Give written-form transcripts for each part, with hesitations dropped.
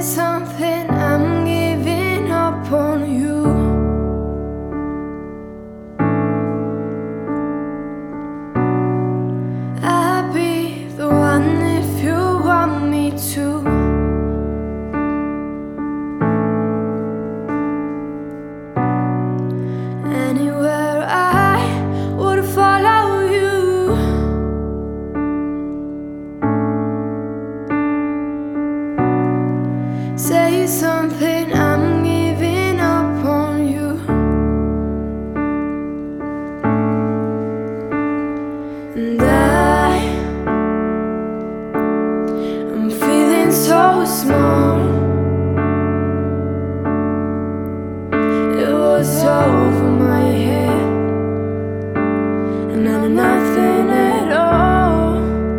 Say something, I'm giving up on you. I'll be the one if you want me to. Anywhere I would follow you. Say something, I'm giving up on you. And I'm feeling so small. It was over my head, and I'm nothing at all.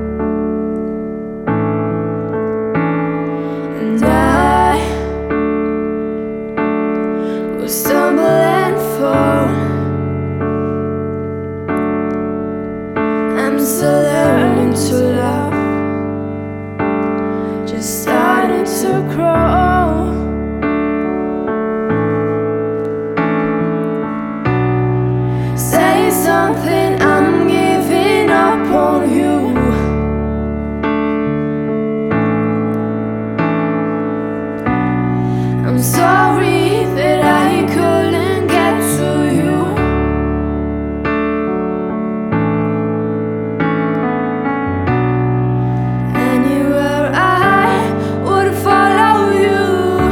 And I will stumble and fall. I'm still learning to love, just starting to grow. Say something, I'm giving up on you. I'm sorry that I couldn't get to you. Anywhere I would follow you.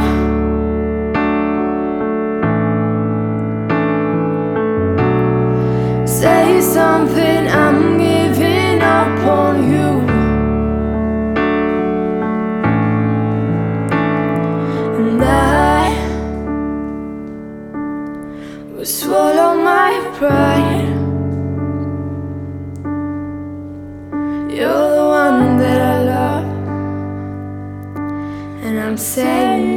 Say something, I'm giving up on you. And I will swallow my pride. You're the one that I love, and I'm saying